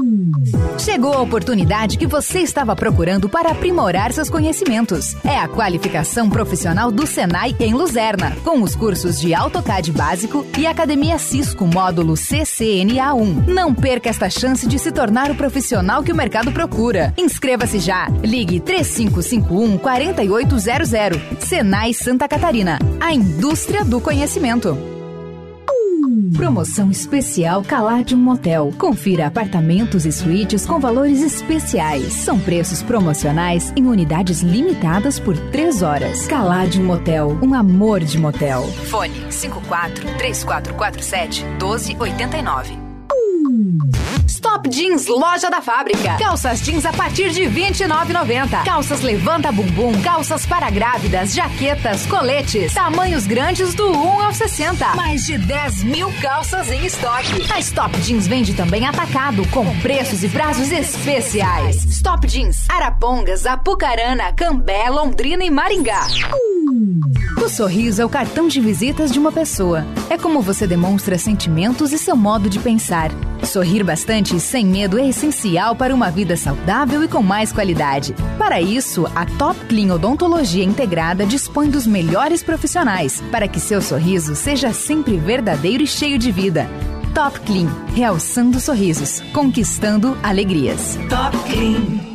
Chegou a oportunidade que você estava procurando para aprimorar seus conhecimentos. É a qualificação profissional do Senai em Luzerna, com os cursos de AutoCAD básico e Academia Cisco módulo CCNA1. Não perca esta chance de se tornar o profissional que o mercado procura. Inscreva-se já. Ligue 3551-4800. Senai Santa Catarina, a indústria do conhecimento. Promoção especial Caladium Motel. Confira apartamentos e suítes com valores especiais. São preços promocionais em unidades limitadas por 3 horas. Caladium Motel, um amor de motel. Fone 54-3447-1289. Stop Jeans, loja da fábrica. Calças jeans a partir de R$ 29,90. Calças levanta bumbum, calças para grávidas, jaquetas, coletes. Tamanhos grandes do 1 ao 60. Mais de 10 mil calças em estoque. A Stop Jeans vende também atacado, com preços e prazos especiais. Stop Jeans, Arapongas, Apucarana, Cambé, Londrina e Maringá. O sorriso é o cartão de visitas de uma pessoa. É como você demonstra sentimentos e seu modo de pensar. Sorrir bastante e sem medo é essencial para uma vida saudável e com mais qualidade. Para isso, a Top Clean Odontologia Integrada dispõe dos melhores profissionais para que seu sorriso seja sempre verdadeiro e cheio de vida. Top Clean, realçando sorrisos, conquistando alegrias. Top Clean.